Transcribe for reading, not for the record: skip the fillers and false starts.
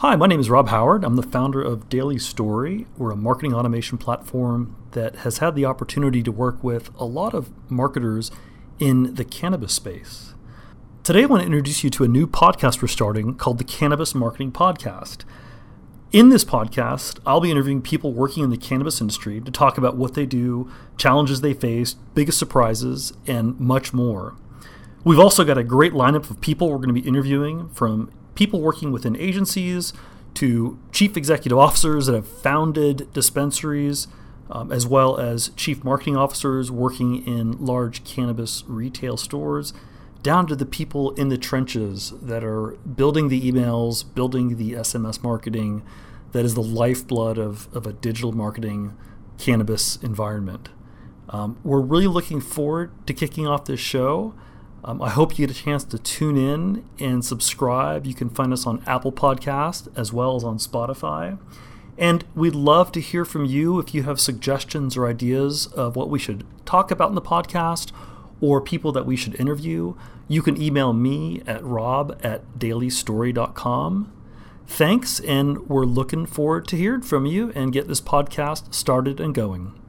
Hi, my name is Rob Howard. I'm the founder of Daily Story. We're a marketing automation platform that has had the opportunity to work with a lot of marketers in the cannabis space. Today, I want to introduce you to a new podcast we're starting called the Cannabis Marketing Podcast. In this podcast, I'll be interviewing people working in the cannabis industry to talk about what they do, challenges they face, biggest surprises, and much more. We've also got a great lineup of people we're going to be interviewing, from people working within agencies to chief executive officers that have founded dispensaries, as well as chief marketing officers working in large cannabis retail stores, down to the people in the trenches that are building the emails, building the SMS marketing that is the lifeblood of a digital marketing cannabis environment. We're really looking forward to kicking off this show. I hope you get a chance to tune in and subscribe. You can find us on Apple Podcast as well as on Spotify. And we'd love to hear from you if you have suggestions or ideas of what we should talk about in the podcast or people that we should interview. You can email me at rob@dailystory.com. Thanks, and we're looking forward to hearing from you and get this podcast started and going.